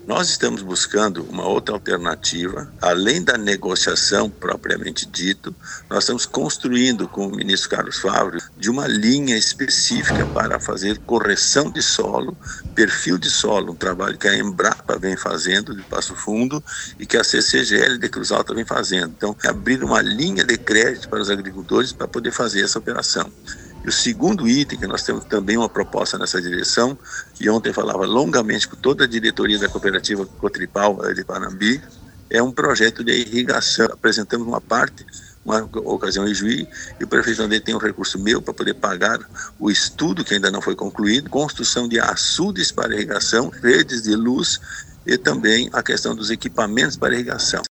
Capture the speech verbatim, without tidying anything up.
Nós estamos buscando uma outra alternativa, além da negociação propriamente dito, nós estamos construindo com o ministro Carlos Favre de uma linha específica para fazer correção de solo, perfil de solo, um trabalho que a Embrapa vem fazendo de Passo Fundo e que a C C G L de Cruz Alta vem fazendo. Então, abrir uma linha de crédito para os agricultores para poder fazer essa operação. E o segundo item, que nós temos também uma proposta nessa direção, e ontem falava longamente com toda a diretoria da cooperativa Cotripal de Panambi, é um projeto de irrigação. Apresentamos uma parte, uma ocasião em Juí, e o prefeito André tem um recurso meu para poder pagar o estudo que ainda não foi concluído, construção de açudes para irrigação, redes de luz e também a questão dos equipamentos para irrigação.